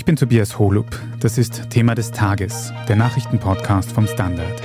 bin Tobias Holub. Das ist Thema des Tages, der Nachrichtenpodcast vom Standard.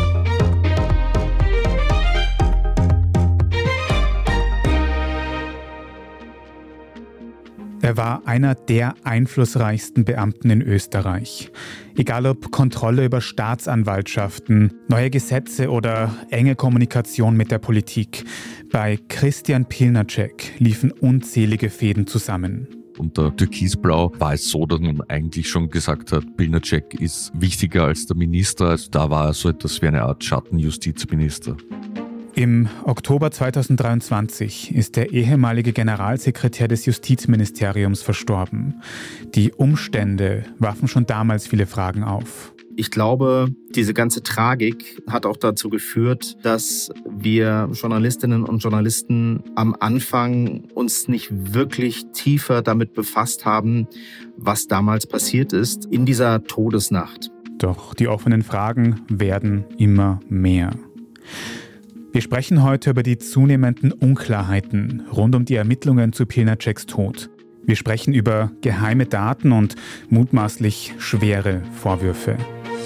Er war einer der einflussreichsten Beamten in Österreich. Egal ob Kontrolle über Staatsanwaltschaften, neue Gesetze oder enge Kommunikation mit der Politik. Bei Christian Pilnacek liefen unzählige Fäden zusammen. Unter Türkisblau war es so, dass man eigentlich schon gesagt hat, Pilnacek ist wichtiger als der Minister. Also da war er so etwas wie eine Art Schattenjustizminister. Im Oktober 2023 ist der ehemalige Generalsekretär des Justizministeriums verstorben. Die Umstände warfen schon damals viele Fragen auf. Ich glaube, diese ganze Tragik hat auch dazu geführt, dass wir Journalistinnen und Journalisten am Anfang uns nicht wirklich tiefer damit befasst haben, was damals passiert ist in dieser Todesnacht. Doch die offenen Fragen werden immer mehr. Wir sprechen heute über die zunehmenden Unklarheiten rund um die Ermittlungen zu Pilnaceks Tod. Wir sprechen über geheime Daten und mutmaßlich schwere Vorwürfe.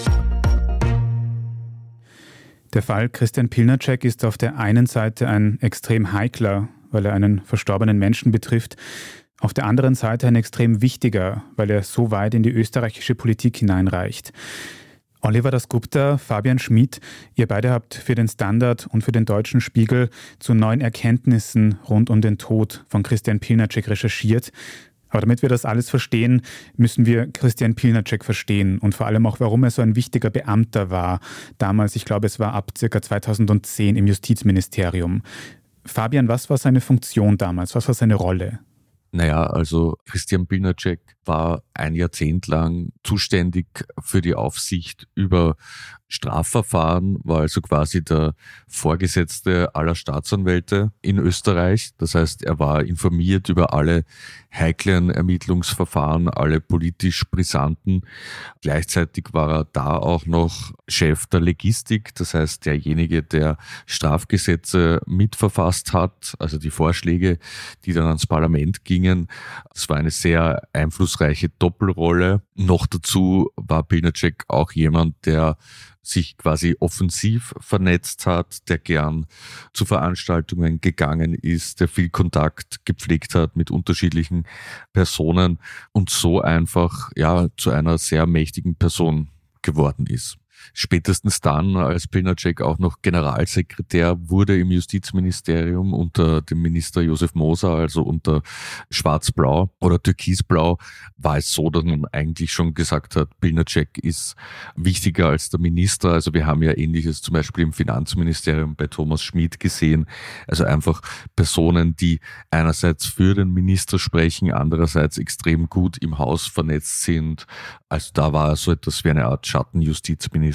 Der Fall Christian Pilnacek ist auf der einen Seite ein extrem heikler, weil er einen verstorbenen Menschen betrifft, auf der anderen Seite ein extrem wichtiger, weil er so weit in die österreichische Politik hineinreicht. Oliver Dasgupta, Fabian Schmid, ihr beide habt für den Standard und für den Deutschen Spiegel zu neuen Erkenntnissen rund um den Tod von Christian Pilnacek recherchiert. Aber damit wir das alles verstehen, müssen wir Christian Pilnacek verstehen und vor allem auch, warum er so ein wichtiger Beamter war. Damals, ich glaube, es war ab ca. 2010 im Justizministerium. Fabian, was war seine Funktion damals? Was war seine Rolle? Naja, also Christian Pilnacek war ein Jahrzehnt lang zuständig für die Aufsicht über Strafverfahren, war also quasi der Vorgesetzte aller Staatsanwälte in Österreich. Das heißt, er war informiert über alle heiklen Ermittlungsverfahren, alle politisch brisanten. Gleichzeitig war er da auch noch Chef der Legistik, das heißt derjenige, der Strafgesetze mitverfasst hat, also die Vorschläge, die dann ans Parlament gingen. Es war eine sehr einflussreiche Doppelrolle. Noch dazu war Pilnacek auch jemand, der sich quasi offensiv vernetzt hat, der gern zu Veranstaltungen gegangen ist, der viel Kontakt gepflegt hat mit unterschiedlichen Personen und so einfach zu einer sehr mächtigen Person geworden ist. Spätestens dann, als Pilnacek auch noch Generalsekretär wurde im Justizministerium unter dem Minister Josef Moser, also unter Schwarz-Blau oder Türkis-Blau, war es so, dass man eigentlich schon gesagt hat, Pilnacek ist wichtiger als der Minister. Also wir haben ja Ähnliches zum Beispiel im Finanzministerium bei Thomas Schmid gesehen. Also einfach Personen, die einerseits für den Minister sprechen, andererseits extrem gut im Haus vernetzt sind. Also da war so etwas wie eine Art Schattenjustizminister.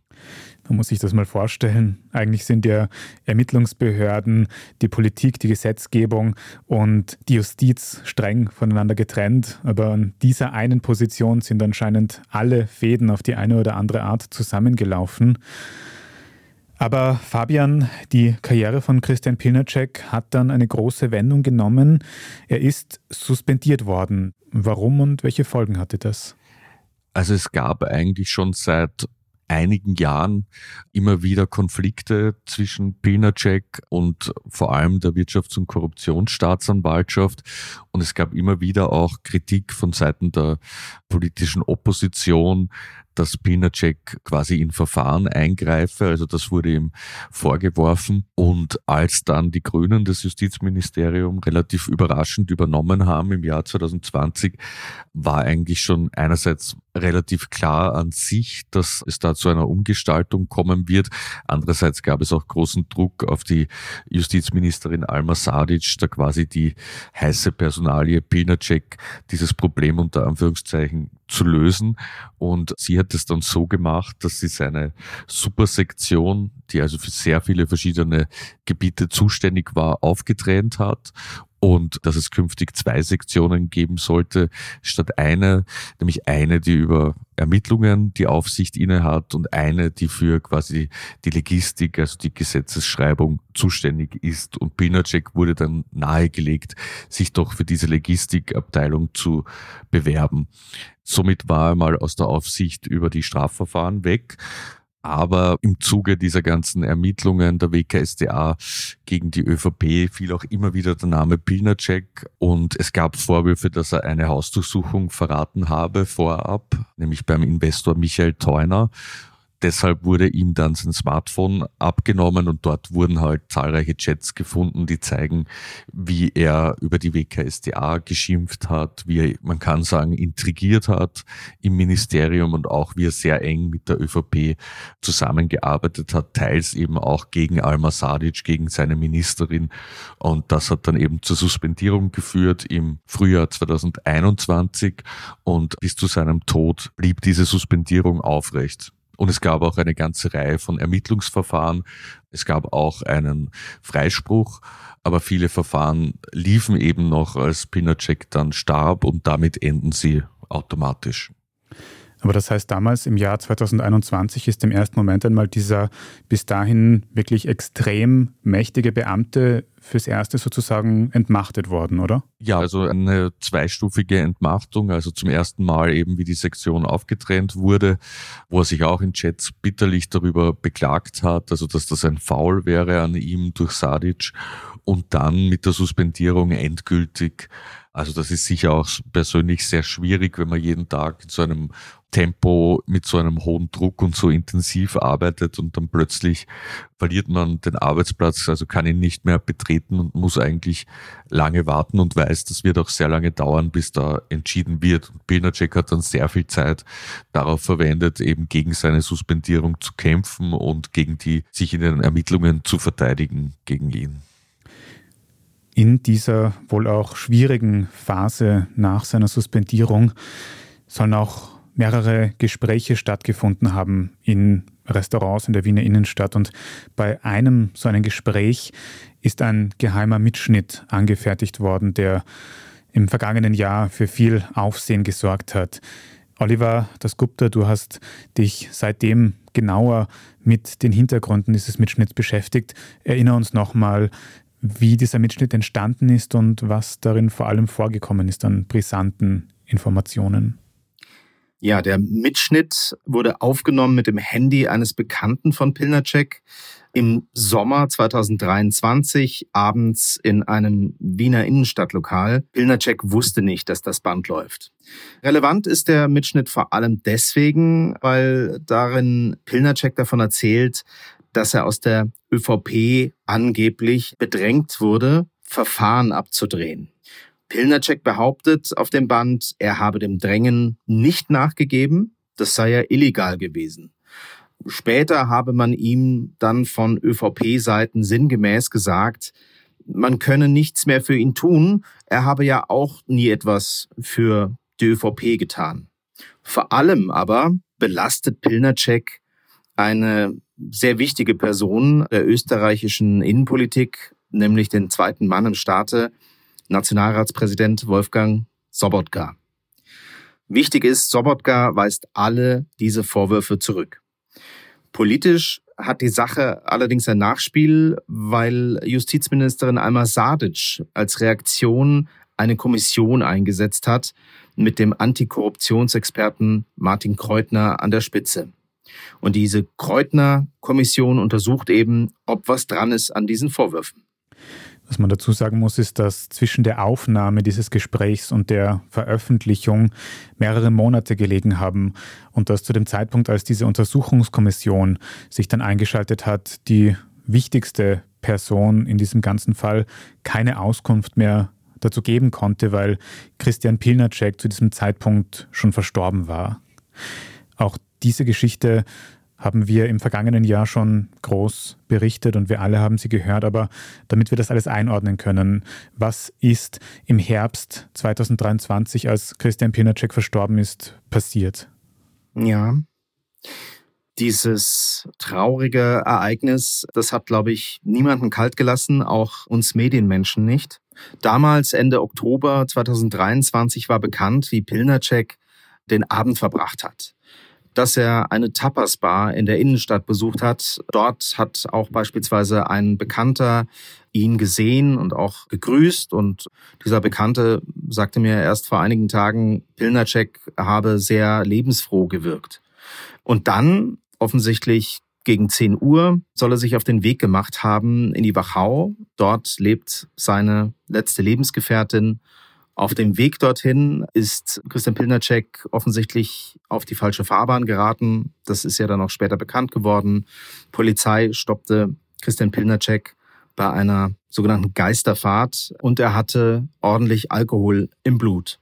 Man muss sich das mal vorstellen. Eigentlich sind ja Ermittlungsbehörden, die Politik, die Gesetzgebung und die Justiz streng voneinander getrennt. Aber an dieser einen Position sind anscheinend alle Fäden auf die eine oder andere Art zusammengelaufen. Aber Fabian, die Karriere von Christian Pilnacek hat dann eine große Wendung genommen. Er ist suspendiert worden. Warum und welche Folgen hatte das? Also es gab eigentlich schon seit einigen Jahren immer wieder Konflikte zwischen Pilnacek und vor allem der Wirtschafts- und Korruptionsstaatsanwaltschaft. Und es gab immer wieder auch Kritik von Seiten der politischen Opposition, dass Pilnacek quasi in Verfahren eingreife. Also das wurde ihm vorgeworfen. Und als dann die Grünen das Justizministerium relativ überraschend übernommen haben im Jahr 2020, war eigentlich schon einerseits relativ klar an sich, dass es da zu einer Umgestaltung kommen wird. Andererseits gab es auch großen Druck auf die Justizministerin Alma Sadic, da quasi die heiße Personalie Pilnacek dieses Problem unter Anführungszeichen zu lösen. Und sie hat es dann so gemacht, dass sie seine Supersektion, die also für sehr viele verschiedene Gebiete zuständig war, aufgetrennt hat und dass es künftig 2 Sektionen geben sollte, statt eine, nämlich eine, die über Ermittlungen die Aufsicht innehat und eine, die für quasi die Legistik, also die Gesetzesschreibung zuständig ist. Und Pilnacek wurde dann nahegelegt, sich doch für diese Logistikabteilung zu bewerben. Somit war er mal aus der Aufsicht über die Strafverfahren weg. Aber im Zuge dieser ganzen Ermittlungen der WKStA gegen die ÖVP fiel auch immer wieder der Name Pilnacek und es gab Vorwürfe, dass er eine Hausdurchsuchung verraten habe vorab, nämlich beim Investor Michael Theuner. Deshalb wurde ihm dann sein Smartphone abgenommen und dort wurden halt zahlreiche Chats gefunden, die zeigen, wie er über die WKStA geschimpft hat, wie er, man kann sagen, intrigiert hat im Ministerium und auch wie er sehr eng mit der ÖVP zusammengearbeitet hat, teils eben auch gegen Alma Sadic, gegen seine Ministerin. Und das hat dann eben zur Suspendierung geführt im Frühjahr 2021 und bis zu seinem Tod blieb diese Suspendierung aufrecht. Und es gab auch eine ganze Reihe von Ermittlungsverfahren. Es gab auch einen Freispruch, aber viele Verfahren liefen eben noch, als Pilnacek dann starb und damit enden sie automatisch. Aber das heißt, damals im Jahr 2021 ist im ersten Moment einmal dieser bis dahin wirklich extrem mächtige Beamte fürs Erste sozusagen entmachtet worden, oder? Ja, also eine zweistufige Entmachtung, also zum ersten Mal eben, wie die Sektion aufgetrennt wurde, wo er sich auch in Chats bitterlich darüber beklagt hat, also dass das ein Foul wäre an ihm durch Sadic und dann mit der Suspendierung endgültig. Also das ist sicher auch persönlich sehr schwierig, wenn man jeden Tag in so einem Tempo mit so einem hohen Druck und so intensiv arbeitet und dann plötzlich verliert man den Arbeitsplatz, also kann ihn nicht mehr betreten und muss eigentlich lange warten und weiß, das wird auch sehr lange dauern, bis da entschieden wird. Und Pilnacek hat dann sehr viel Zeit darauf verwendet, eben gegen seine Suspendierung zu kämpfen und gegen die sich in den Ermittlungen zu verteidigen gegen ihn. In dieser wohl auch schwierigen Phase nach seiner Suspendierung sollen auch mehrere Gespräche stattgefunden haben in Restaurants in der Wiener Innenstadt. Und bei einem so einem Gespräch ist ein geheimer Mitschnitt angefertigt worden, der im vergangenen Jahr für viel Aufsehen gesorgt hat. Oliver Dasgupta, du hast dich seitdem genauer mit den Hintergründen dieses Mitschnitts beschäftigt. Erinnere uns nochmal, wie dieser Mitschnitt entstanden ist und was darin vor allem vorgekommen ist an brisanten Informationen. Ja, der Mitschnitt wurde aufgenommen mit dem Handy eines Bekannten von Pilnacek im Sommer 2023, abends in einem Wiener Innenstadtlokal. Pilnacek wusste nicht, dass das Band läuft. Relevant ist der Mitschnitt vor allem deswegen, weil darin Pilnacek davon erzählt, dass er aus der ÖVP angeblich bedrängt wurde, Verfahren abzudrehen. Pilnacek behauptet auf dem Band, er habe dem Drängen nicht nachgegeben, das sei ja illegal gewesen. Später habe man ihm dann von ÖVP-Seiten sinngemäß gesagt, man könne nichts mehr für ihn tun, er habe ja auch nie etwas für die ÖVP getan. Vor allem aber belastet Pilnacek eine sehr wichtige Person der österreichischen Innenpolitik, nämlich den zweiten Mann im Staate, Nationalratspräsident Wolfgang Sobotka. Wichtig ist, Sobotka weist alle diese Vorwürfe zurück. Politisch hat die Sache allerdings ein Nachspiel, weil Justizministerin Alma Sadic als Reaktion eine Kommission eingesetzt hat mit dem Antikorruptionsexperten Martin Kreutner an der Spitze. Und diese Kreutner-Kommission untersucht eben, ob was dran ist an diesen Vorwürfen. Was man dazu sagen muss, ist, dass zwischen der Aufnahme dieses Gesprächs und der Veröffentlichung mehrere Monate gelegen haben und dass zu dem Zeitpunkt, als diese Untersuchungskommission sich dann eingeschaltet hat, die wichtigste Person in diesem ganzen Fall keine Auskunft mehr dazu geben konnte, weil Christian Pilnacek zu diesem Zeitpunkt schon verstorben war. Auch diese Geschichte haben wir im vergangenen Jahr schon groß berichtet und wir alle haben sie gehört. Aber damit wir das alles einordnen können, was ist im Herbst 2023, als Christian Pilnacek verstorben ist, passiert? Ja, Dieses traurige Ereignis, das hat, glaube ich, niemanden kalt gelassen, auch uns Medienmenschen nicht. Damals, Ende Oktober 2023, war bekannt, wie Pilnacek den Abend verbracht hat. Dass er eine Tapas-Bar in der Innenstadt besucht hat. Dort hat auch beispielsweise ein Bekannter ihn gesehen und auch gegrüßt. Und dieser Bekannte sagte mir erst vor einigen Tagen, Pilnacek habe sehr lebensfroh gewirkt. Und dann, offensichtlich gegen 10 Uhr, soll er sich auf den Weg gemacht haben in die Wachau. Dort lebt seine letzte Lebensgefährtin. Auf dem Weg dorthin ist Christian Pilnacek offensichtlich auf die falsche Fahrbahn geraten. Das ist ja dann auch später bekannt geworden. Polizei stoppte Christian Pilnacek bei einer sogenannten Geisterfahrt und er hatte ordentlich Alkohol im Blut.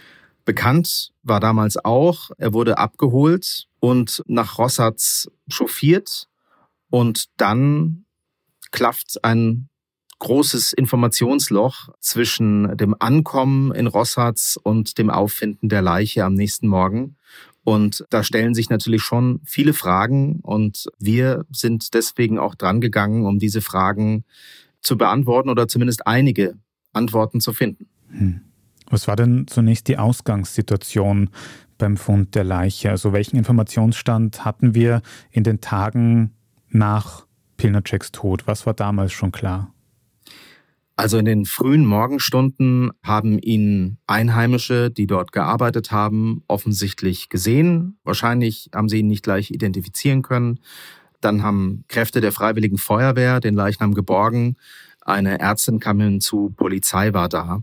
Bekannt war damals auch, er wurde abgeholt und nach Rossatz chauffiert und dann klafft ein großes Informationsloch zwischen dem Ankommen in Rossatz und dem Auffinden der Leiche am nächsten Morgen. Und da stellen sich natürlich schon viele Fragen und wir sind deswegen auch dran gegangen, um diese Fragen zu beantworten oder zumindest einige Antworten zu finden. Was war denn zunächst die Ausgangssituation beim Fund der Leiche? Also welchen Informationsstand hatten wir in den Tagen nach Pilnaceks Tod? Was war damals schon klar? Also in den frühen Morgenstunden haben ihn Einheimische, die dort gearbeitet haben, offensichtlich gesehen. Wahrscheinlich haben sie ihn nicht gleich identifizieren können. Dann haben Kräfte der Freiwilligen Feuerwehr den Leichnam geborgen. Eine Ärztin kam hinzu, Polizei war da.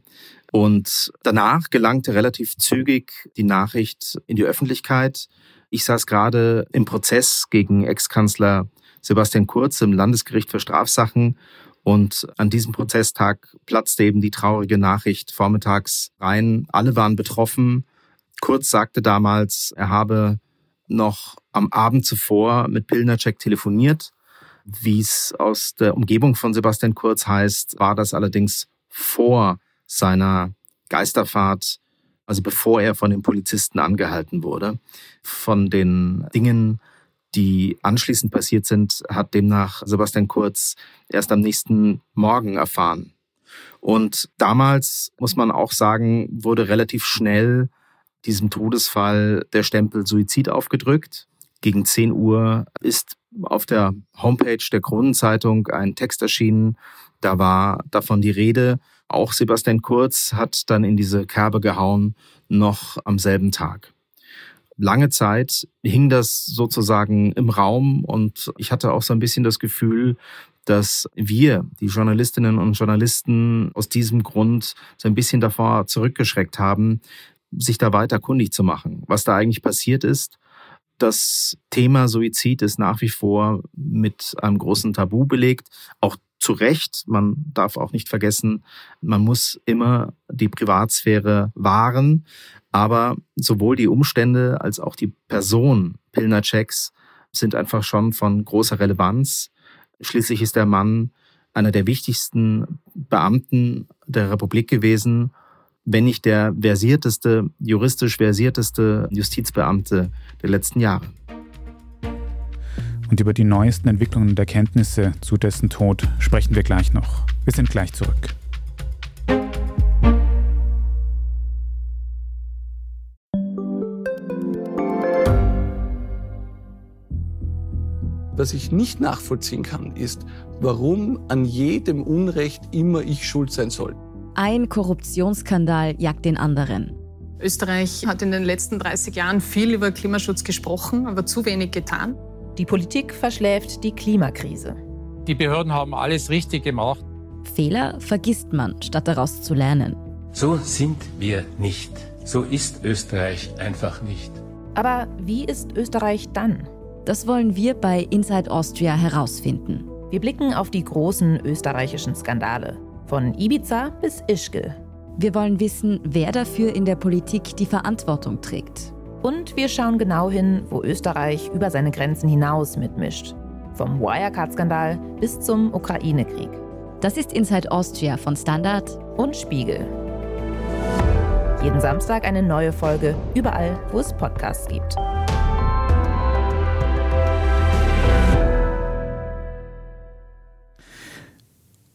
Und danach gelangte relativ zügig die Nachricht in die Öffentlichkeit. Ich saß gerade im Prozess gegen Ex-Kanzler Sebastian Kurz im Landesgericht für Strafsachen. Und an diesem Prozesstag platzte eben die traurige Nachricht vormittags rein. Alle waren betroffen. Kurz sagte damals, er habe noch am Abend zuvor mit Pilnacek telefoniert. Wie es aus der Umgebung von Sebastian Kurz heißt, war das allerdings vor seiner Geisterfahrt, also bevor er von den Polizisten angehalten wurde. Von den Dingen, die anschließend passiert sind, hat demnach Sebastian Kurz erst am nächsten Morgen erfahren. Und damals, muss man auch sagen, wurde relativ schnell diesem Todesfall der Stempel Suizid aufgedrückt. Gegen 10 Uhr ist auf der Homepage der Kronenzeitung ein Text erschienen. Da war davon die Rede. Auch Sebastian Kurz hat dann in diese Kerbe gehauen, noch am selben Tag. Lange Zeit hing das sozusagen im Raum und ich hatte auch so ein bisschen das Gefühl, dass wir, die Journalistinnen und Journalisten, aus diesem Grund so ein bisschen davor zurückgeschreckt haben, sich da weiter kundig zu machen, was da eigentlich passiert ist. Das Thema Suizid ist nach wie vor mit einem großen Tabu belegt, auch zu Recht. Man darf auch nicht vergessen, man muss immer die Privatsphäre wahren. Aber sowohl die Umstände als auch die Person Pilnaceks sind einfach schon von großer Relevanz. Schließlich ist der Mann einer der wichtigsten Beamten der Republik gewesen, wenn nicht der juristisch versierteste Justizbeamte der letzten Jahre. Und über die neuesten Entwicklungen und Erkenntnisse zu dessen Tod sprechen wir gleich noch. Wir sind gleich zurück. Was ich nicht nachvollziehen kann, ist, warum an jedem Unrecht immer ich schuld sein soll. Ein Korruptionsskandal jagt den anderen. Österreich hat in den letzten 30 Jahren viel über Klimaschutz gesprochen, aber zu wenig getan. Die Politik verschläft die Klimakrise. Die Behörden haben alles richtig gemacht. Fehler vergisst man, statt daraus zu lernen. So sind wir nicht. So ist Österreich einfach nicht. Aber wie ist Österreich dann? Das wollen wir bei Inside Austria herausfinden. Wir blicken auf die großen österreichischen Skandale. Von Ibiza bis Ischgl. Wir wollen wissen, wer dafür in der Politik die Verantwortung trägt. Und wir schauen genau hin, wo Österreich über seine Grenzen hinaus mitmischt. Vom Wirecard-Skandal bis zum Ukraine-Krieg. Das ist Inside Austria von Standard und Spiegel. Jeden Samstag eine neue Folge, überall, wo es Podcasts gibt.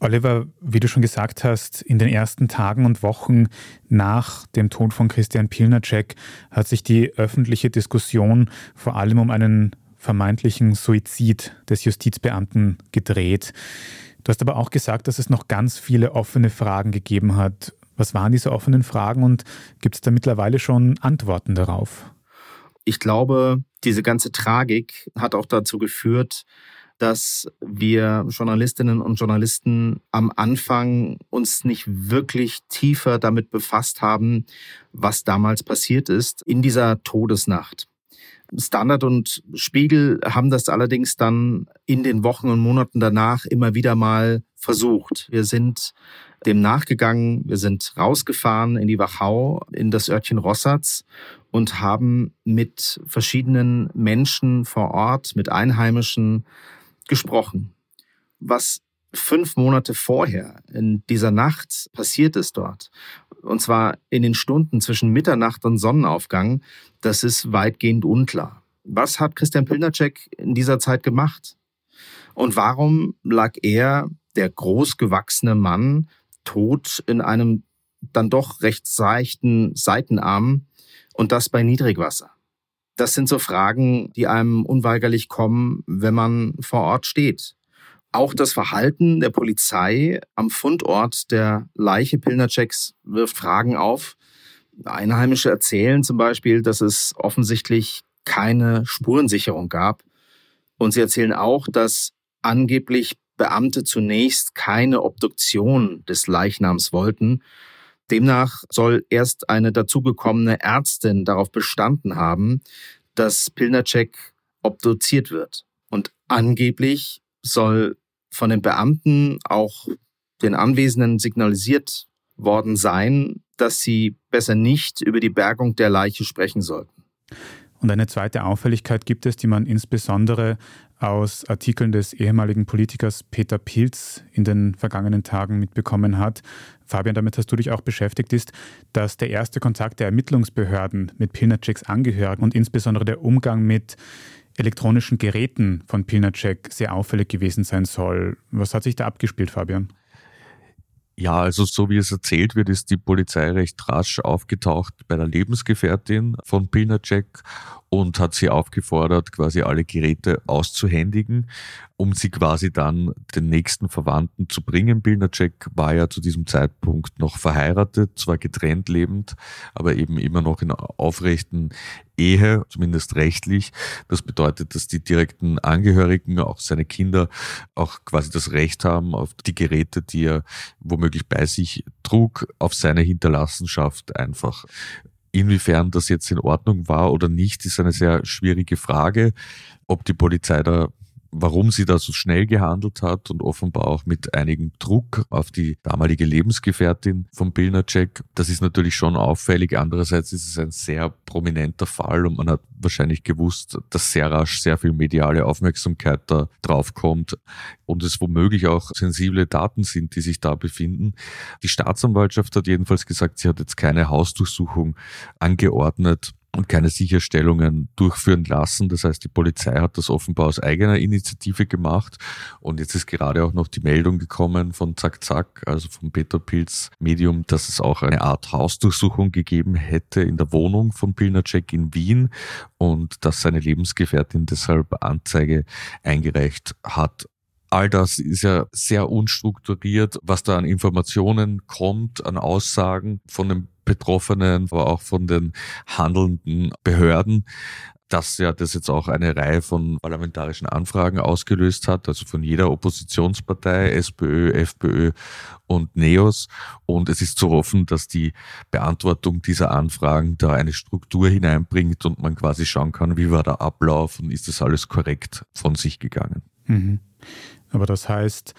Oliver, wie du schon gesagt hast, in den ersten Tagen und Wochen nach dem Tod von Christian Pilnacek hat sich die öffentliche Diskussion vor allem um einen vermeintlichen Suizid des Justizbeamten gedreht. Du hast aber auch gesagt, dass es noch ganz viele offene Fragen gegeben hat. Was waren diese offenen Fragen und gibt es da mittlerweile schon Antworten darauf? Ich glaube, diese ganze Tragik hat auch dazu geführt, dass wir Journalistinnen und Journalisten am Anfang uns nicht wirklich tiefer damit befasst haben, was damals passiert ist in dieser Todesnacht. Standard und Spiegel haben das allerdings dann in den Wochen und Monaten danach immer wieder mal versucht. Wir sind dem nachgegangen, wir sind rausgefahren in die Wachau, in das Örtchen Rossatz und haben mit verschiedenen Menschen vor Ort, mit Einheimischen gesprochen. Was 5 Monate vorher in dieser Nacht passiert ist dort, und zwar in den Stunden zwischen Mitternacht und Sonnenaufgang, das ist weitgehend unklar. Was hat Christian Pilnacek in dieser Zeit gemacht? Und warum lag er, der großgewachsene Mann, tot in einem dann doch recht seichten Seitenarm und das bei Niedrigwasser? Das sind so Fragen, die einem unweigerlich kommen, wenn man vor Ort steht. Auch das Verhalten der Polizei am Fundort der Leiche Pilnaceks wirft Fragen auf. Einheimische erzählen zum Beispiel, dass es offensichtlich keine Spurensicherung gab. Und sie erzählen auch, dass angeblich Beamte zunächst keine Obduktion des Leichnams wollten. Demnach soll erst eine dazugekommene Ärztin darauf bestanden haben, dass Pilnacek obduziert wird. Und angeblich soll von den Beamten auch den Anwesenden signalisiert worden sein, dass sie besser nicht über die Bergung der Leiche sprechen sollten. Und eine zweite Auffälligkeit gibt es, die man insbesondere aus Artikeln des ehemaligen Politikers Peter Pilz in den vergangenen Tagen mitbekommen hat. Fabian, damit hast du dich auch beschäftigt, ist, dass der erste Kontakt der Ermittlungsbehörden mit Pilnaceks Angehörigen und insbesondere der Umgang mit elektronischen Geräten von Pilnacek sehr auffällig gewesen sein soll. Was hat sich da abgespielt, Fabian? Ja, also so wie es erzählt wird, ist die Polizei recht rasch aufgetaucht bei der Lebensgefährtin von Pilnacek und hat sie aufgefordert, quasi alle Geräte auszuhändigen, um sie quasi dann den nächsten Verwandten zu bringen. Pilnacek war ja zu diesem Zeitpunkt noch verheiratet, zwar getrennt lebend, aber eben immer noch in aufrechten Ehe, zumindest rechtlich. Das bedeutet, dass die direkten Angehörigen, auch seine Kinder, auch quasi das Recht haben auf die Geräte, die er womöglich bei sich trug, auf seine Hinterlassenschaft einfach. Inwiefern das jetzt in Ordnung war oder nicht, ist eine sehr schwierige Frage. Ob die Polizei warum sie da so schnell gehandelt hat und offenbar auch mit einigem Druck auf die damalige Lebensgefährtin von Pilnacek, das ist natürlich schon auffällig. Andererseits ist es ein sehr prominenter Fall und man hat wahrscheinlich gewusst, dass sehr rasch sehr viel mediale Aufmerksamkeit da drauf kommt und es womöglich auch sensible Daten sind, die sich da befinden. Die Staatsanwaltschaft hat jedenfalls gesagt, sie hat jetzt keine Hausdurchsuchung angeordnet und keine Sicherstellungen durchführen lassen. Das heißt, die Polizei hat das offenbar aus eigener Initiative gemacht. Und jetzt ist gerade auch noch die Meldung gekommen von Zack Zack, also vom Peter Pilz Medium, dass es auch eine Art Hausdurchsuchung gegeben hätte in der Wohnung von Pilnacek in Wien und dass seine Lebensgefährtin deshalb Anzeige eingereicht hat. All das ist ja sehr unstrukturiert, was da an Informationen kommt, an Aussagen von den Betroffenen, aber auch von den handelnden Behörden, dass ja das jetzt auch eine Reihe von parlamentarischen Anfragen ausgelöst hat, also von jeder Oppositionspartei, SPÖ, FPÖ und NEOS. Und es ist zu hoffen, dass die Beantwortung dieser Anfragen da eine Struktur hineinbringt und man quasi schauen kann, wie war der Ablauf und ist das alles korrekt von sich gegangen. Mhm. Aber das heißt,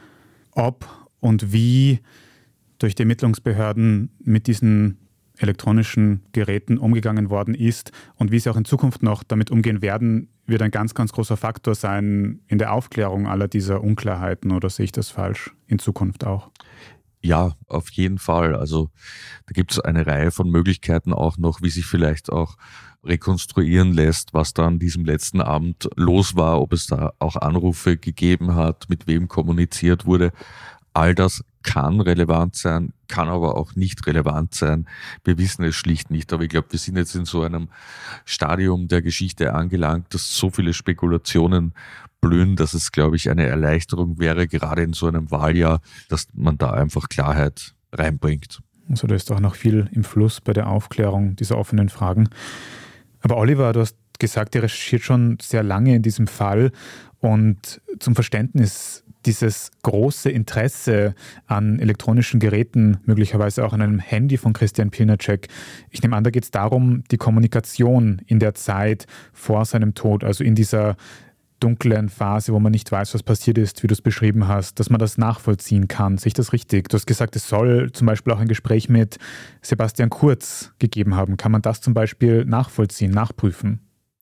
ob und wie durch die Ermittlungsbehörden mit diesen elektronischen Geräten umgegangen worden ist und wie sie auch in Zukunft noch damit umgehen werden, wird ein ganz, ganz großer Faktor sein in der Aufklärung aller dieser Unklarheiten. Oder sehe ich das falsch in Zukunft auch? Ja, auf jeden Fall. Also da gibt es eine Reihe von Möglichkeiten auch noch, wie sich vielleicht auch rekonstruieren lässt, was da an diesem letzten Abend los war, ob es da auch Anrufe gegeben hat, mit wem kommuniziert wurde. All das kann relevant sein, kann aber auch nicht relevant sein. Wir wissen es schlicht nicht, aber ich glaube, wir sind jetzt in so einem Stadium der Geschichte angelangt, dass so viele Spekulationen blühen, dass es, glaube ich, eine Erleichterung wäre, gerade in so einem Wahljahr, dass man da einfach Klarheit reinbringt. Also da ist auch noch viel im Fluss bei der Aufklärung dieser offenen Fragen. Aber Oliver, du hast gesagt, ihr recherchiert schon sehr lange in diesem Fall und zum Verständnis dieses große Interesse an elektronischen Geräten, möglicherweise auch an einem Handy von Christian Pilnacek. Ich nehme an, da geht es darum, die Kommunikation in der Zeit vor seinem Tod, also in dieser dunklen Phase, wo man nicht weiß, was passiert ist, wie du es beschrieben hast, dass man das nachvollziehen kann. Sehe ich das richtig? Du hast gesagt, es soll zum Beispiel auch ein Gespräch mit Sebastian Kurz gegeben haben. Kann man das zum Beispiel nachvollziehen, nachprüfen?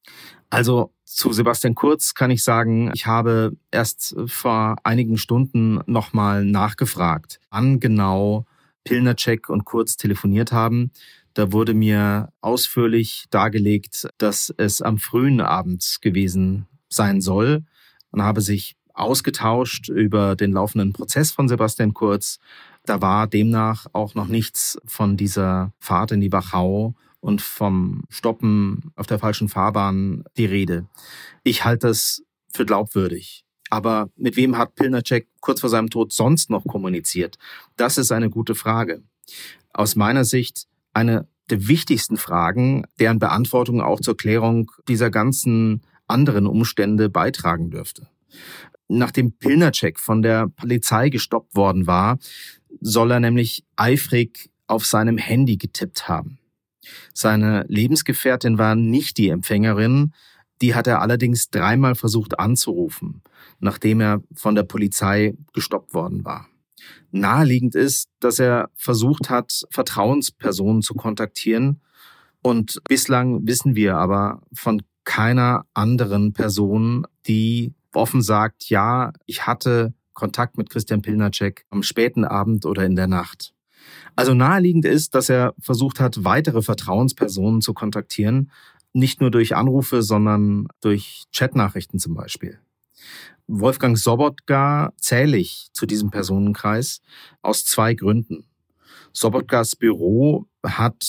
Also zu Sebastian Kurz kann ich sagen, ich habe erst vor einigen Stunden nochmal nachgefragt, wann genau Pilnacek und Kurz telefoniert haben. Da wurde mir ausführlich dargelegt, dass es am frühen Abend gewesen sein soll. Man habe sich ausgetauscht über den laufenden Prozess von Sebastian Kurz. Da war demnach auch noch nichts von dieser Fahrt in die Wachau und vom Stoppen auf der falschen Fahrbahn die Rede. Ich halte das für glaubwürdig. Aber mit wem hat Pilnacek kurz vor seinem Tod sonst noch kommuniziert? Das ist eine gute Frage. Aus meiner Sicht eine der wichtigsten Fragen, deren Beantwortung auch zur Klärung dieser ganzen anderen Umstände beitragen dürfte. Nachdem Pilnacek von der Polizei gestoppt worden war, soll er nämlich eifrig auf seinem Handy getippt haben. Seine Lebensgefährtin war nicht die Empfängerin, die hat er allerdings 3-mal versucht anzurufen, nachdem er von der Polizei gestoppt worden war. Naheliegend ist, dass er versucht hat, Vertrauenspersonen zu kontaktieren, und bislang wissen wir aber von keiner anderen Person, die offen sagt, ja, ich hatte Kontakt mit Christian Pilnacek am späten Abend oder in der Nacht. Also naheliegend ist, dass er versucht hat, weitere Vertrauenspersonen zu kontaktieren, nicht nur durch Anrufe, sondern durch Chatnachrichten zum Beispiel. Wolfgang Sobotka zähle ich zu diesem Personenkreis aus 2 Gründen. Sobotkas Büro hat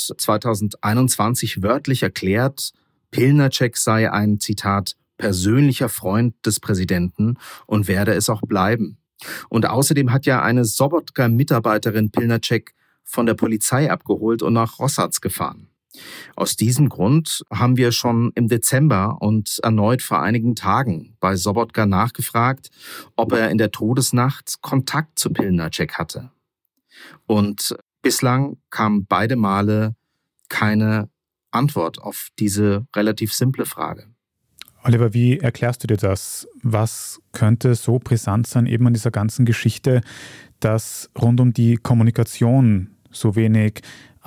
2021 wörtlich erklärt, Pilnacek sei ein, Zitat, persönlicher Freund des Präsidenten und werde es auch bleiben. Und außerdem hat ja eine Sobotka-Mitarbeiterin Pilnacek von der Polizei abgeholt und nach Rossatz gefahren. Aus diesem Grund haben wir schon im Dezember und erneut vor einigen Tagen bei Sobotka nachgefragt, ob er in der Todesnacht Kontakt zu Pilnacek hatte. Und bislang kam beide Male keine Antwort auf diese relativ simple Frage. Oliver, wie erklärst du dir das? Was könnte so brisant sein eben an dieser ganzen Geschichte, dass rund um die Kommunikation so wenig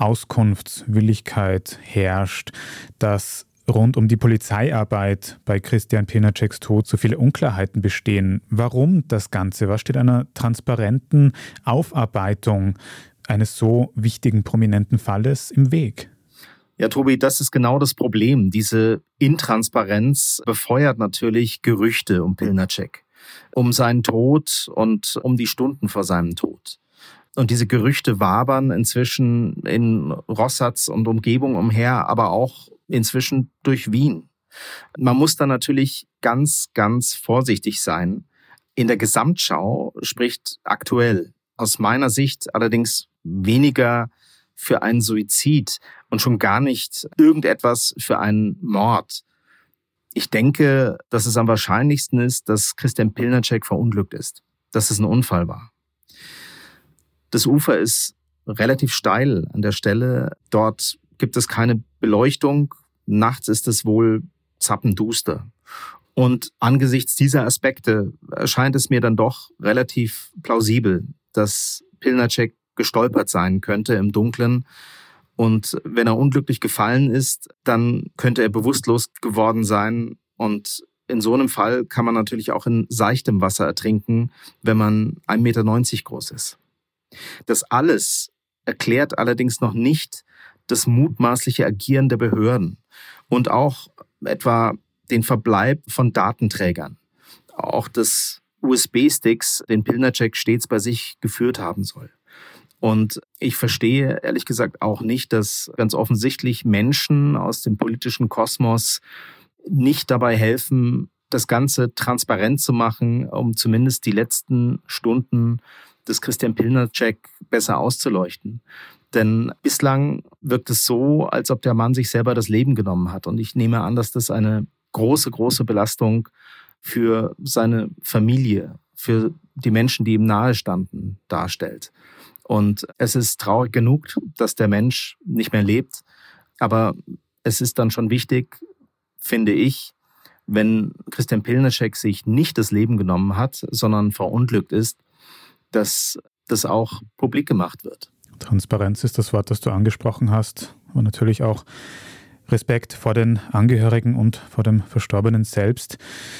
Auskunftswilligkeit herrscht, dass rund um die Polizeiarbeit bei Christian Pilnaceks Tod so viele Unklarheiten bestehen? Warum das Ganze? Was steht einer transparenten Aufarbeitung eines so wichtigen, prominenten Falles im Weg? Ja, Tobi, das ist genau das Problem. Diese Intransparenz befeuert natürlich Gerüchte um Pilnacek, um seinen Tod und um die Stunden vor seinem Tod. Und diese Gerüchte wabern inzwischen in Rossatz und Umgebung umher, aber auch inzwischen durch Wien. Man muss da natürlich ganz, ganz vorsichtig sein. In der Gesamtschau spricht aktuell aus meiner Sicht allerdings weniger für einen Suizid und schon gar nicht irgendetwas für einen Mord. Ich denke, dass es am wahrscheinlichsten ist, dass Christian Pilnacek verunglückt ist, dass es ein Unfall war. Das Ufer ist relativ steil an der Stelle. Dort gibt es keine Beleuchtung. Nachts ist es wohl zappenduster. Und angesichts dieser Aspekte erscheint es mir dann doch relativ plausibel, dass Pilnacek gestolpert sein könnte im Dunkeln. Und wenn er unglücklich gefallen ist, dann könnte er bewusstlos geworden sein. Und in so einem Fall kann man natürlich auch in seichtem Wasser ertrinken, wenn man 1,90 Meter groß ist. Das alles erklärt allerdings noch nicht das mutmaßliche Agieren der Behörden und auch etwa den Verbleib von Datenträgern. Auch das USB-Sticks den Pilnacek stets bei sich geführt haben soll. Und ich verstehe ehrlich gesagt auch nicht, dass ganz offensichtlich Menschen aus dem politischen Kosmos nicht dabei helfen, das Ganze transparent zu machen, um zumindest die letzten Stunden des Christian Pilnacek besser auszuleuchten. Denn bislang wirkt es so, als ob der Mann sich selber das Leben genommen hat. Und ich nehme an, dass das eine große, große Belastung für seine Familie, für die Menschen, die ihm nahe standen, darstellt. Und es ist traurig genug, dass der Mensch nicht mehr lebt. Aber es ist dann schon wichtig, finde ich, wenn Christian Pilnacek sich nicht das Leben genommen hat, sondern verunglückt ist, dass das auch publik gemacht wird. Transparenz ist das Wort, das du angesprochen hast. Und natürlich auch Respekt vor den Angehörigen und vor dem Verstorbenen selbst.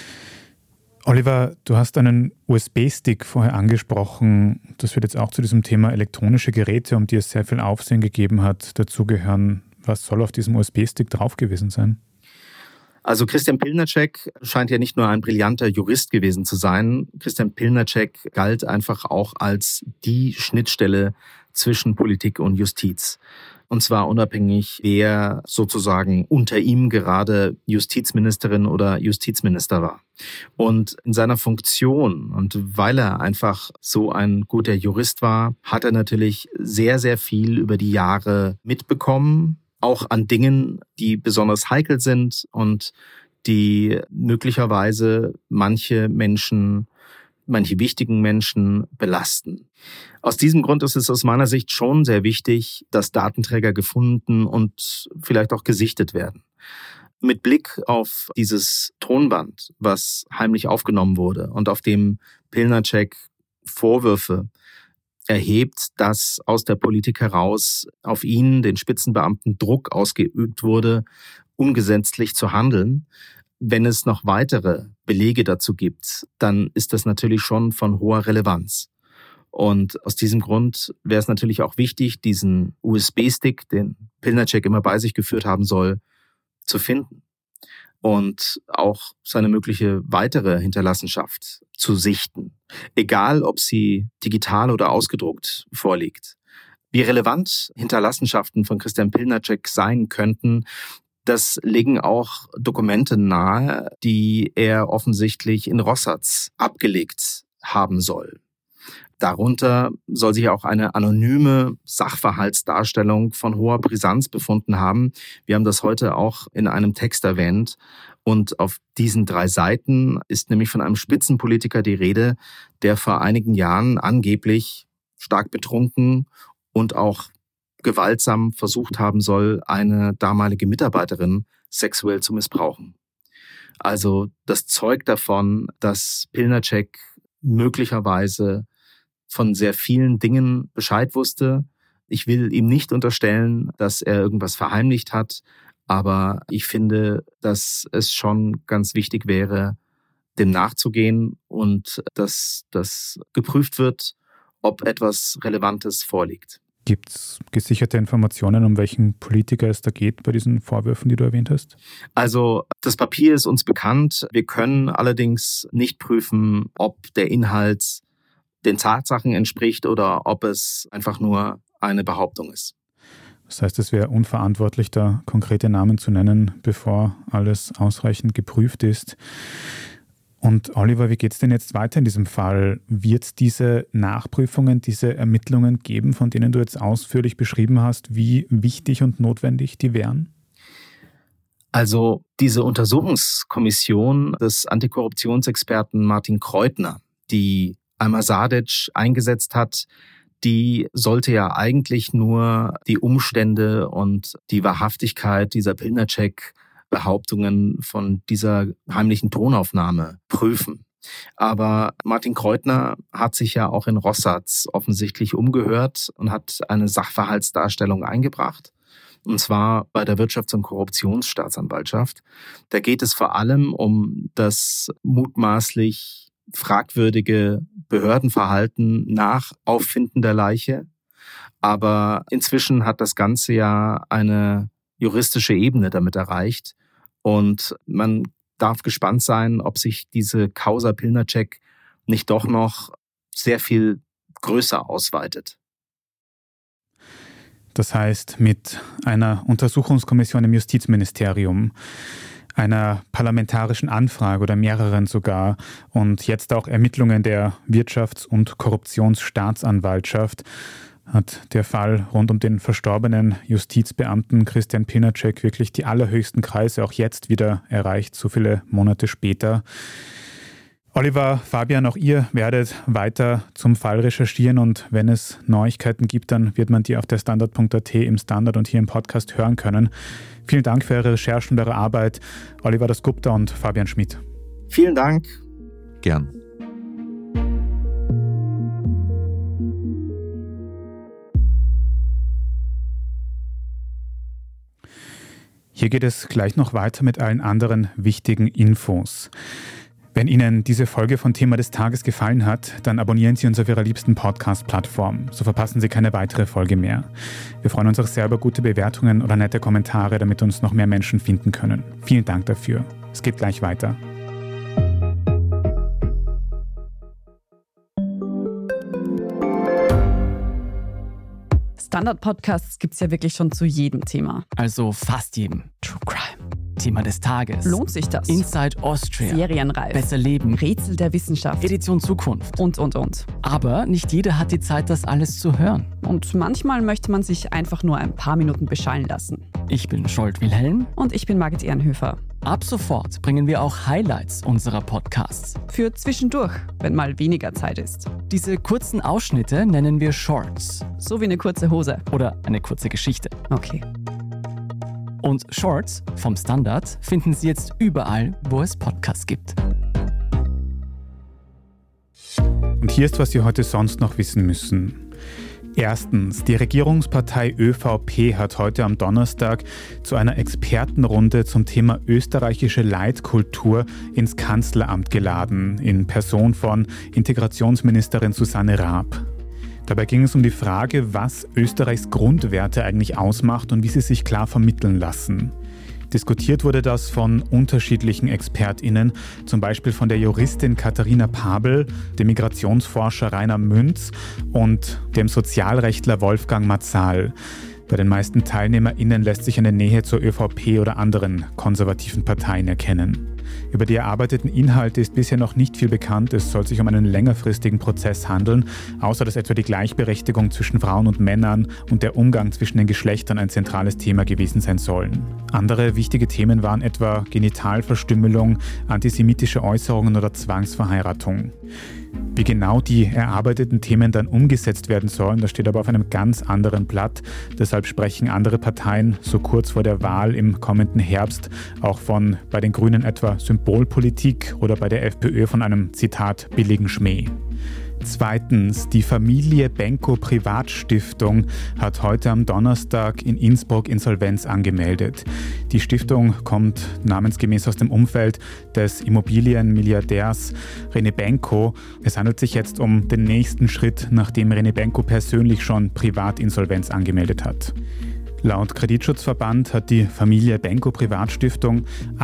Oliver, du hast einen USB-Stick vorher angesprochen. Das wird jetzt auch zu diesem Thema elektronische Geräte, um die es sehr viel Aufsehen gegeben hat, dazugehören. Was soll auf diesem USB-Stick drauf gewesen sein? Also Christian Pilnacek scheint ja nicht nur ein brillanter Jurist gewesen zu sein. Christian Pilnacek galt einfach auch als die Schnittstelle zwischen Politik und Justiz. Und zwar unabhängig, wer sozusagen unter ihm gerade Justizministerin oder Justizminister war. Und in seiner Funktion und weil er einfach so ein guter Jurist war, hat er natürlich sehr, sehr viel über die Jahre mitbekommen, auch an Dingen, die besonders heikel sind und die möglicherweise manche wichtigen Menschen belasten. Aus diesem Grund ist es aus meiner Sicht schon sehr wichtig, dass Datenträger gefunden und vielleicht auch gesichtet werden. Mit Blick auf dieses Tonband, was heimlich aufgenommen wurde und auf dem Pilnacek Vorwürfe erhebt, dass aus der Politik heraus auf ihn, den Spitzenbeamten, Druck ausgeübt wurde, ungesetzlich zu handeln. Wenn es noch weitere Belege dazu gibt, dann ist das natürlich schon von hoher Relevanz. Und aus diesem Grund wäre es natürlich auch wichtig, diesen USB-Stick, den Pilnacek immer bei sich geführt haben soll, zu finden. Und auch seine mögliche weitere Hinterlassenschaft zu sichten. Egal, ob sie digital oder ausgedruckt vorliegt. Wie relevant Hinterlassenschaften von Christian Pilnacek sein könnten, das legen auch Dokumente nahe, die er offensichtlich in Rossatz abgelegt haben soll. Darunter soll sich auch eine anonyme Sachverhaltsdarstellung von hoher Brisanz befunden haben. Wir haben das heute auch in einem Text erwähnt. Und auf diesen 3 Seiten ist nämlich von einem Spitzenpolitiker die Rede, der vor einigen Jahren angeblich stark betrunken und auch gewaltsam versucht haben soll, eine damalige Mitarbeiterin sexuell zu missbrauchen. Also das zeugt davon, dass Pilnacek möglicherweise von sehr vielen Dingen Bescheid wusste. Ich will ihm nicht unterstellen, dass er irgendwas verheimlicht hat, aber ich finde, dass es schon ganz wichtig wäre, dem nachzugehen und dass das geprüft wird, ob etwas Relevantes vorliegt. Gibt es gesicherte Informationen, um welchen Politiker es da geht bei diesen Vorwürfen, die du erwähnt hast? Also das Papier ist uns bekannt. Wir können allerdings nicht prüfen, ob der Inhalt den Tatsachen entspricht oder ob es einfach nur eine Behauptung ist. Das heißt, es wäre unverantwortlich, da konkrete Namen zu nennen, bevor alles ausreichend geprüft ist. Und Oliver, wie geht es denn jetzt weiter in diesem Fall? Wird es diese Nachprüfungen, diese Ermittlungen geben, von denen du jetzt ausführlich beschrieben hast, wie wichtig und notwendig die wären? Also diese Untersuchungskommission des Antikorruptionsexperten Martin Kreutner, die Alma Sadic eingesetzt hat, die sollte ja eigentlich nur die Umstände und die Wahrhaftigkeit dieser Pilnacek-Behauptungen von dieser heimlichen Tonaufnahme prüfen. Aber Martin Kreutner hat sich ja auch in Rossatz offensichtlich umgehört und hat eine Sachverhaltsdarstellung eingebracht. Und zwar bei der Wirtschafts- und Korruptionsstaatsanwaltschaft. Da geht es vor allem um das mutmaßlich fragwürdige Behördenverhalten nach Auffinden der Leiche. Aber inzwischen hat das Ganze ja eine juristische Ebene damit erreicht. Und man darf gespannt sein, ob sich diese Causa Pilnacek nicht doch noch sehr viel größer ausweitet. Das heißt, mit einer Untersuchungskommission im Justizministerium, einer parlamentarischen Anfrage oder mehreren sogar und jetzt auch Ermittlungen der Wirtschafts- und Korruptionsstaatsanwaltschaft hat der Fall rund um den verstorbenen Justizbeamten Christian Pilnacek wirklich die allerhöchsten Kreise auch jetzt wieder erreicht, so viele Monate später. Oliver, Fabian, auch ihr werdet weiter zum Fall recherchieren und wenn es Neuigkeiten gibt, dann wird man die auf der Standard.at im Standard und hier im Podcast hören können. Vielen Dank für eure Recherchen und eure Arbeit, Oliver Dasgupta und Fabian Schmidt. Vielen Dank. Gern. Hier geht es gleich noch weiter mit allen anderen wichtigen Infos. Wenn Ihnen diese Folge von Thema des Tages gefallen hat, dann abonnieren Sie uns auf Ihrer liebsten Podcast-Plattform. So verpassen Sie keine weitere Folge mehr. Wir freuen uns auch sehr über gute Bewertungen oder nette Kommentare, damit uns noch mehr Menschen finden können. Vielen Dank dafür. Es geht gleich weiter. Standard-Podcasts gibt es ja wirklich schon zu jedem Thema. Also fast jedem. True Crime. Thema des Tages. Lohnt sich das? Inside Austria. Serienreif. Besser leben. Rätsel der Wissenschaft. Edition Zukunft. Und. Aber nicht jeder hat die Zeit, das alles zu hören. Und manchmal möchte man sich einfach nur ein paar Minuten beschallen lassen. Ich bin Scholt Wilhelm. Und ich bin Margit Ehrenhöfer. Ab sofort bringen wir auch Highlights unserer Podcasts. Für zwischendurch, wenn mal weniger Zeit ist. Diese kurzen Ausschnitte nennen wir Shorts. So wie eine kurze Hose. Oder eine kurze Geschichte. Okay. Und Shorts vom Standard finden Sie jetzt überall, wo es Podcasts gibt. Und hier ist, was Sie heute sonst noch wissen müssen. Erstens, die Regierungspartei ÖVP hat heute am Donnerstag zu einer Expertenrunde zum Thema österreichische Leitkultur ins Kanzleramt geladen, in Person von Integrationsministerin Susanne Raab. Dabei ging es um die Frage, was Österreichs Grundwerte eigentlich ausmacht und wie sie sich klar vermitteln lassen. Diskutiert wurde das von unterschiedlichen ExpertInnen, zum Beispiel von der Juristin Katharina Pabel, dem Migrationsforscher Rainer Münz und dem Sozialrechtler Wolfgang Matzal. Bei den meisten TeilnehmerInnen lässt sich eine Nähe zur ÖVP oder anderen konservativen Parteien erkennen. Über die erarbeiteten Inhalte ist bisher noch nicht viel bekannt. Es soll sich um einen längerfristigen Prozess handeln, außer dass etwa die Gleichberechtigung zwischen Frauen und Männern und der Umgang zwischen den Geschlechtern ein zentrales Thema gewesen sein sollen. Andere wichtige Themen waren etwa Genitalverstümmelung, antisemitische Äußerungen oder Zwangsverheiratung. Wie genau die erarbeiteten Themen dann umgesetzt werden sollen, das steht aber auf einem ganz anderen Blatt. Deshalb sprechen andere Parteien so kurz vor der Wahl im kommenden Herbst auch von bei den Grünen etwa Symbolpolitik oder bei der FPÖ von einem, Zitat, billigen Schmäh. Zweitens, die Familie Benko Privatstiftung hat heute am Donnerstag in Innsbruck Insolvenz angemeldet. Die Stiftung kommt namensgemäß aus dem Umfeld des Immobilienmilliardärs René Benko. Es handelt sich jetzt um den nächsten Schritt, nachdem René Benko persönlich schon Privatinsolvenz angemeldet hat. Laut Kreditschutzverband hat die Familie Benko Privatstiftung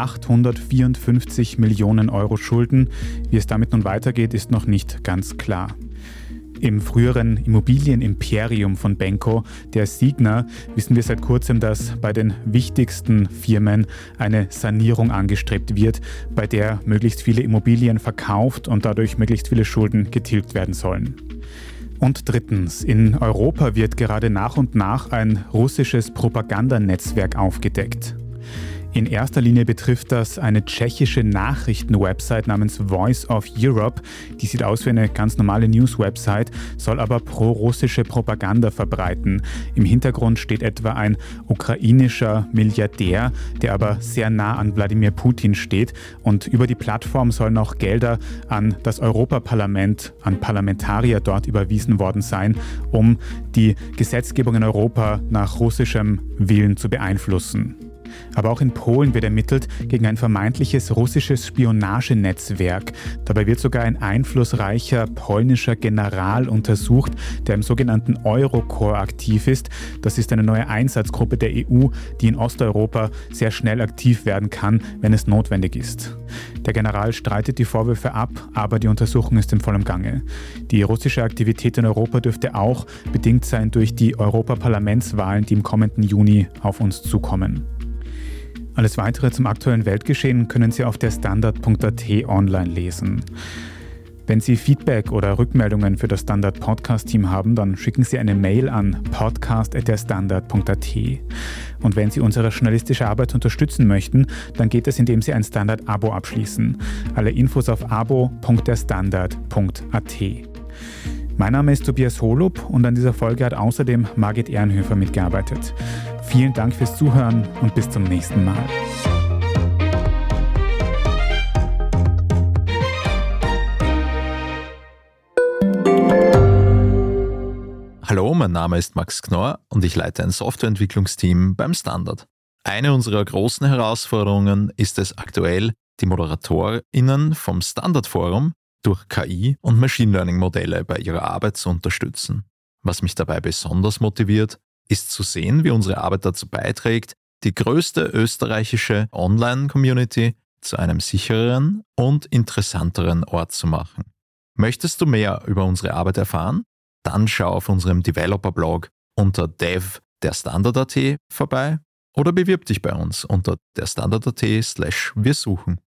854 Millionen Euro Schulden. Wie es damit nun weitergeht, ist noch nicht ganz klar. Im früheren Immobilienimperium von Benko, der Signa, wissen wir seit kurzem, dass bei den wichtigsten Firmen eine Sanierung angestrebt wird, bei der möglichst viele Immobilien verkauft und dadurch möglichst viele Schulden getilgt werden sollen. Und drittens, in Europa wird gerade nach und nach ein russisches Propagandanetzwerk aufgedeckt. In erster Linie betrifft das eine tschechische Nachrichtenwebsite namens Voice of Europe. Die sieht aus wie eine ganz normale News-Website, soll aber pro-russische Propaganda verbreiten. Im Hintergrund steht etwa ein ukrainischer Milliardär, der aber sehr nah an Wladimir Putin steht. Und über die Plattform sollen auch Gelder an das Europaparlament, an Parlamentarier dort überwiesen worden sein, um die Gesetzgebung in Europa nach russischem Willen zu beeinflussen. Aber auch in Polen wird ermittelt gegen ein vermeintliches russisches Spionagenetzwerk. Dabei wird sogar ein einflussreicher polnischer General untersucht, der im sogenannten Eurokorps aktiv ist. Das ist eine neue Einsatzgruppe der EU, die in Osteuropa sehr schnell aktiv werden kann, wenn es notwendig ist. Der General streitet die Vorwürfe ab, aber die Untersuchung ist in vollem Gange. Die russische Aktivität in Europa dürfte auch bedingt sein durch die Europaparlamentswahlen, die im kommenden Juni auf uns zukommen. Alles Weitere zum aktuellen Weltgeschehen können Sie auf der Standard.at online lesen. Wenn Sie Feedback oder Rückmeldungen für das Standard Podcast Team haben, dann schicken Sie eine Mail an podcast@derstandard.at. Und wenn Sie unsere journalistische Arbeit unterstützen möchten, dann geht es, indem Sie ein Standard-Abo abschließen. Alle Infos auf abo.derstandard.at. Mein Name ist Tobias Holub und an dieser Folge hat außerdem Margit Ehrenhöfer mitgearbeitet. Vielen Dank fürs Zuhören und bis zum nächsten Mal. Hallo, mein Name ist Max Knorr und ich leite ein Softwareentwicklungsteam beim Standard. Eine unserer großen Herausforderungen ist es aktuell, die ModeratorInnen vom Standard-Forum durch KI- und Machine Learning-Modelle bei ihrer Arbeit zu unterstützen. Was mich dabei besonders motiviert, ist zu sehen, wie unsere Arbeit dazu beiträgt, die größte österreichische Online-Community zu einem sichereren und interessanteren Ort zu machen. Möchtest du mehr über unsere Arbeit erfahren? Dann schau auf unserem Developer-Blog unter dev.derstandard.at vorbei oder bewirb dich bei uns unter derstandard.at/wir suchen.